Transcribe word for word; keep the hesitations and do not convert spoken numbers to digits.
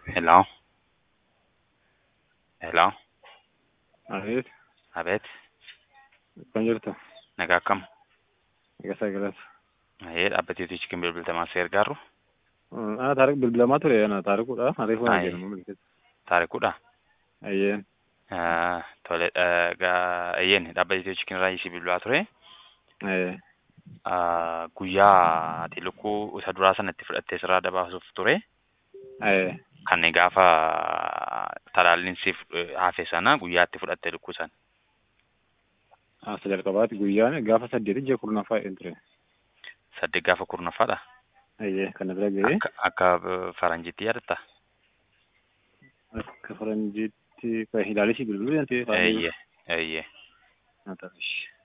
Hello, hello, Ahí, Abet, kan jirtu nagaa akkam? egaa sagalas. Ee, dhaabbateetu cikin bilbiltamaa si gargaaru? Ah, tarik bilbilamaa ture ana taarikuudha. Ariifuma Ayi, jedhamu bilbilta. taarikuudha. Ayyeen. Ah, tole, gaa eeyyeen dhaabbateetu cikin irraa si bilbilaa ture. Ayyee. Ah, guyyaa ati lukkuu isa duraa sanatti fudhattee sirraa dabaasuuf ture. Ayyee. Kan gaafa talaalliin siif hafe sana guyyaatti fudhattee lukkuu sana. Ah, sa jalqabaati guyyaan gaafa saddeeti ji'a kurnaffaa jedhan ture. Saddeet gaafa kurnaffaadha. Ayyee. Kana bira ga'ee Akka akka faranjiitti yaadatta? akka faranjiitti ilaalisi bilbiluu jedhamte faallee Eeyyee, eeyyee. haa ta'ushi.